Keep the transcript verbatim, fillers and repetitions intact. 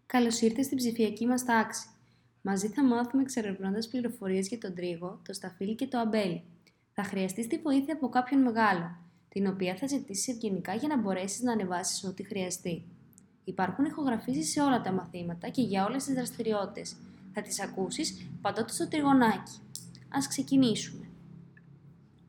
Καλώς ήρθες στην ψηφιακή μας τάξη. Μαζί θα μάθουμε εξερευνώντας πληροφορίες για τον τρίγο, το σταφύλι και το αμπέλι. Θα χρειαστείς τη βοήθεια από κάποιον μεγάλο, την οποία θα ζητήσεις ευγενικά για να μπορέσεις να ανεβάσεις ό,τι χρειαστεί. Υπάρχουν ηχογραφήσεις σε όλα τα μαθήματα και για όλες τις δραστηριότητες. Θα τις ακούσεις πατώντας το τριγωνάκι. Ας ξεκινήσουμε.